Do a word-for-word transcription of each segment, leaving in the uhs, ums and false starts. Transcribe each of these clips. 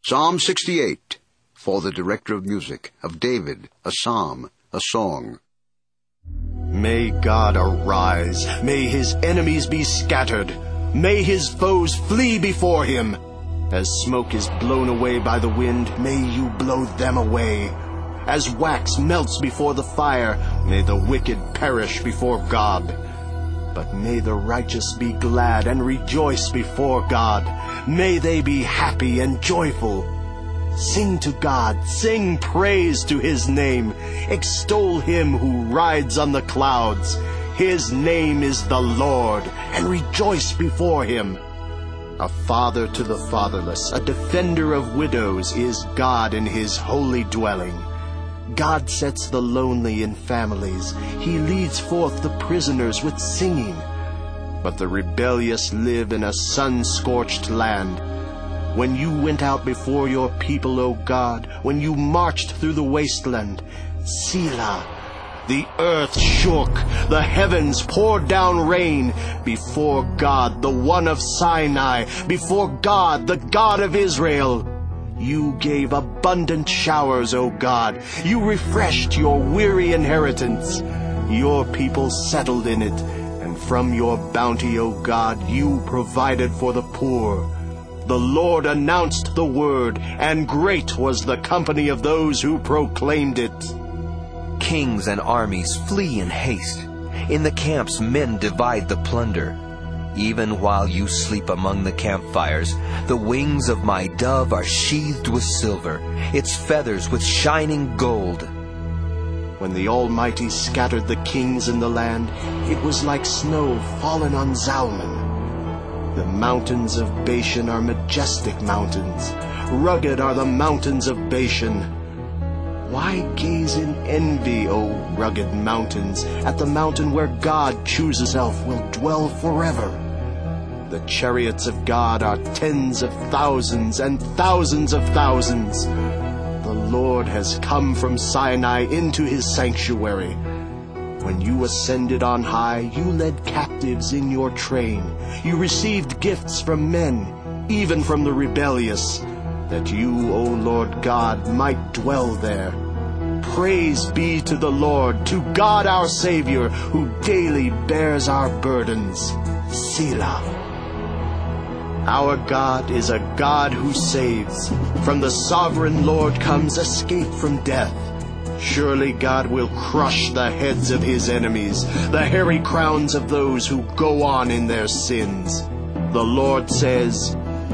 Psalm sixty-eight, for the director of music, of David, a psalm, a song. May God arise, may his enemies be scattered, may his foes flee before him. As smoke is blown away by the wind, may you blow them away. As wax melts before the fire, may the wicked perish before God. But may the righteous be glad and rejoice before God. May they be happy and joyful. Sing to God, sing praise to his name. Extol him who rides on the clouds. His name is the Lord, and rejoice before him. A father to the fatherless, a defender of widows, is God in his holy dwelling. God sets the lonely in families. He leads forth the prisoners with singing. But the rebellious live in a sun-scorched land. When you went out before your people, O God, when you marched through the wasteland, Selah, the earth shook, the heavens poured down rain, before God, the one of Sinai, before God, the God of Israel. You gave abundant showers, O God. You refreshed your weary inheritance. Your people settled in it, and from your bounty, O God, you provided for the poor. The Lord announced the word, and great was the company of those who proclaimed it. Kings and armies flee in haste. In the camps men divide the plunder. Even while you sleep among the campfires, the wings of my dove are sheathed with silver, its feathers with shining gold. When the Almighty scattered the kings in the land, it was like snow fallen on Zalman. The mountains of Bashan are majestic mountains. Rugged are the mountains of Bashan. Why gaze in envy, O rugged mountains, at the mountain where God chooses himself will dwell forever? The chariots of God are tens of thousands and thousands of thousands. The Lord has come from Sinai into his sanctuary. When you ascended on high, you led captives in your train. You received gifts from men, even from the rebellious, that you, O Lord God, might dwell there. Praise be to the Lord, to God our Savior, who daily bears our burdens. Selah. Our God is a God who saves. From the sovereign Lord comes escape from death. Surely God will crush the heads of his enemies, the hairy crowns of those who go on in their sins. The Lord says,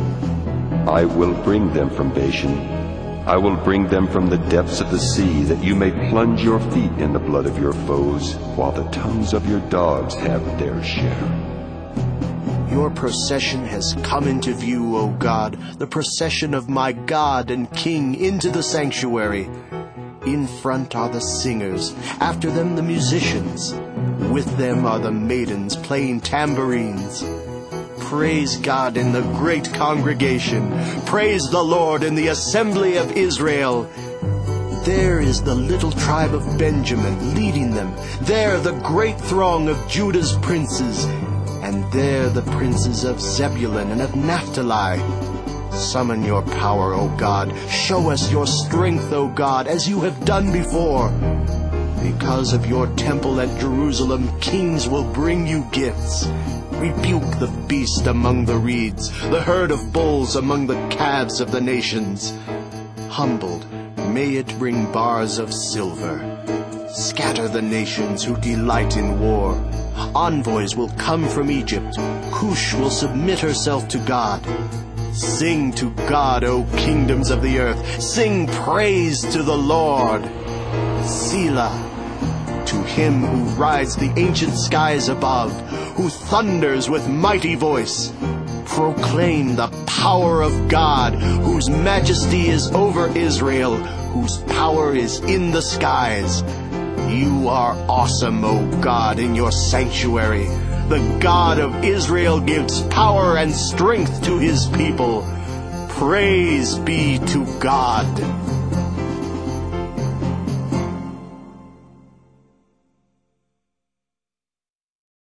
I will bring them from Bashan. I will bring them from the depths of the sea, that you may plunge your feet in the blood of your foes, while the tongues of your dogs have their share. Your procession has come into view, O God, the procession of my God and King into the sanctuary. In front are the singers, after them the musicians. With them are the maidens playing tambourines. Praise God in the great congregation. Praise the Lord in the assembly of Israel. There is the little tribe of Benjamin leading them. There the great throng of Judah's princes. And there the princes of Zebulun and of Naphtali. Summon your power, O God. Show us your strength, O God, as you have done before. Because of your temple at Jerusalem, kings will bring you gifts. Rebuke the beast among the reeds, the herd of bulls among the calves of the nations. Humbled, may it bring bars of silver. Scatter the nations who delight in war. Envoys will come from Egypt. Cush will submit herself to God. Sing to God, O kingdoms of the earth. Sing praise to the Lord. Selah. To him who rides the ancient skies above, who thunders with mighty voice. Proclaim the power of God, whose majesty is over Israel, whose power is in the skies. You are awesome, O God, in your sanctuary. The God of Israel gives power and strength to his people. Praise be to God.